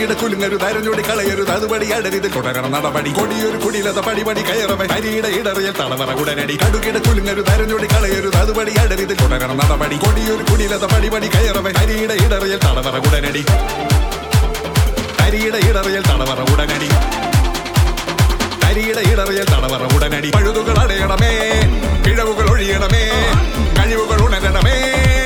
കടുകിട കുലുങ്ങരുത് അരഞ്ഞോടി കളയരുത് അതുപടി അടരിതിൽ തുടരണം നടപടി കൊടിയൊരു കുടിലത പടിപടി കയറവൻ കരിയുടെ ഇടറിയൽ തടവറ ഉടനടി കടുകിട കുലുങ്ങരുത് അരഞ്ഞോടി കളയരുത് അതുപടി അടരിതിൽ തുടരണം നടപടി കൊടിയൊരു കുടിലത പടിപടി കയറവൻ കരിയുടെ ഇടറിയൽ തടവറ ഉടനടി കരിയുടെ ഇടറിയൽ തടവറ ഉടനടി കരിയുടെ ഇടറിയൽ തടവറ ഉടനടി പഴുതുകൾ അടയണമേ പിഴവുകൾ ഒഴിയണമേ കഴിവുകൾ ഉണരണമേ